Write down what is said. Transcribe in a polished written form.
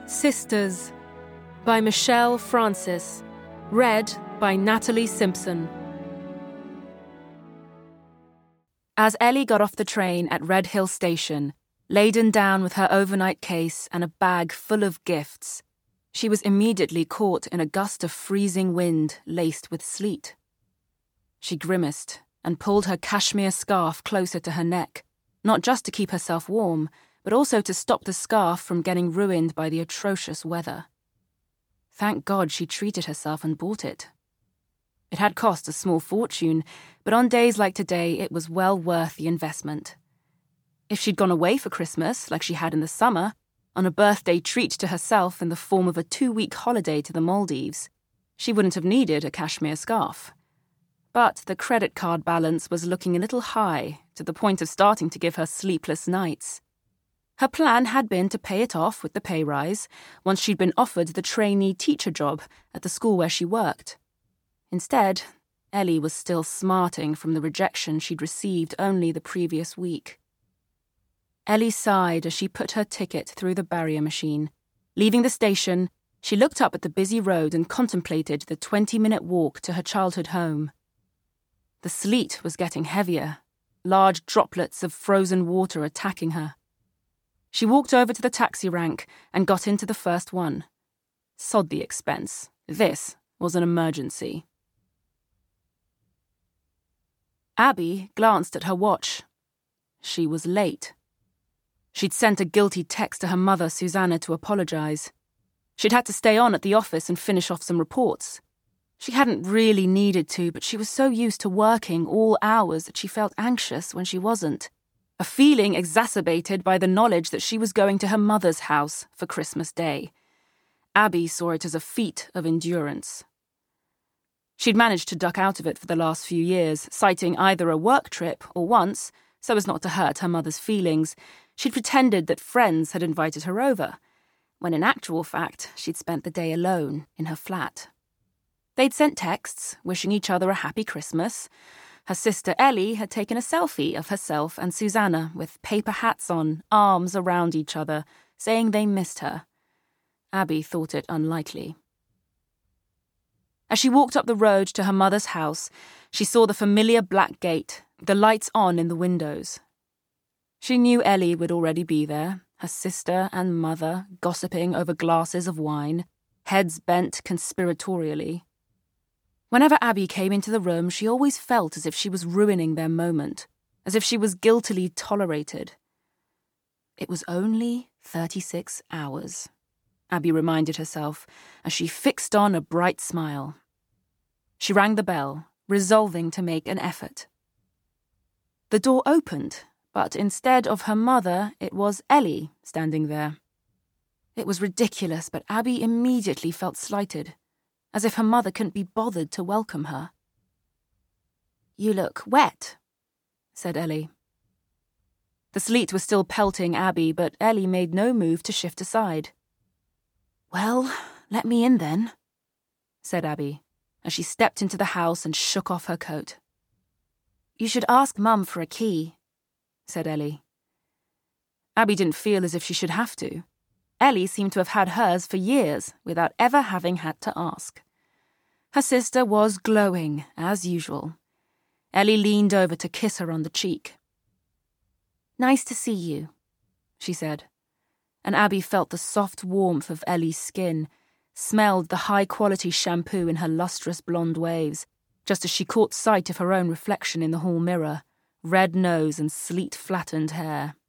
Sisters by Michelle Francis. Read by Natalie Simpson. As Ellie got off the train at Red Hill Station, laden down with her overnight case and a bag full of gifts, she was immediately caught in a gust of freezing wind laced with sleet. She grimaced and pulled her cashmere scarf closer to her neck, not just to keep herself warm, but also to stop the scarf from getting ruined by the atrocious weather. Thank God she treated herself and bought it. It had cost a small fortune, but on days like today it was well worth the investment. If she'd gone away for Christmas, like she had in the summer, on a birthday treat to herself in the form of a 2-week holiday to the Maldives, she wouldn't have needed a cashmere scarf. But the credit card balance was looking a little high, to the point of starting to give her sleepless nights. Her plan had been to pay it off with the pay rise once she'd been offered the trainee teacher job at the school where she worked. Instead, Ellie was still smarting from the rejection she'd received only the previous week. Ellie sighed as she put her ticket through the barrier machine. Leaving the station, she looked up at the busy road and contemplated the 20-minute walk to her childhood home. The sleet was getting heavier, large droplets of frozen water attacking her. She walked over to the taxi rank and got into the first one. Sod the expense. This was an emergency. Abby glanced at her watch. She was late. She'd sent a guilty text to her mother, Susanna, to apologise. She'd had to stay on at the office and finish off some reports. She hadn't really needed to, but she was so used to working all hours that she felt anxious when she wasn't. A feeling exacerbated by the knowledge that she was going to her mother's house for Christmas Day. Abby saw it as a feat of endurance. She'd managed to duck out of it for the last few years, citing either a work trip or once, so as not to hurt her mother's feelings, she'd pretended that friends had invited her over, when in actual fact she'd spent the day alone in her flat. They'd sent texts, wishing each other a happy Christmas. Her sister Ellie had taken a selfie of herself and Susanna with paper hats on, arms around each other, saying they missed her. Abby thought it unlikely. As she walked up the road to her mother's house, she saw the familiar black gate, the lights on in the windows. She knew Ellie would already be there, her sister and mother gossiping over glasses of wine, heads bent conspiratorially. Whenever Abby came into the room, she always felt as if she was ruining their moment, as if she was guiltily tolerated. It was only 36 hours, Abby reminded herself, as she fixed on a bright smile. She rang the bell, resolving to make an effort. The door opened, but instead of her mother, it was Ellie standing there. It was ridiculous, but Abby immediately felt slighted, as if her mother couldn't be bothered to welcome her. "You look wet," said Ellie. The sleet was still pelting Abby, but Ellie made no move to shift aside. "Well, let me in then," said Abby, as she stepped into the house and shook off her coat. "You should ask Mum for a key," said Ellie. Abby didn't feel as if she should have to. Ellie seemed to have had hers for years without ever having had to ask. Her sister was glowing, as usual. Ellie leaned over to kiss her on the cheek. "Nice to see you," she said, and Abby felt the soft warmth of Ellie's skin, smelled the high-quality shampoo in her lustrous blonde waves, just as she caught sight of her own reflection in the hall mirror, red nose and sleet-flattened hair.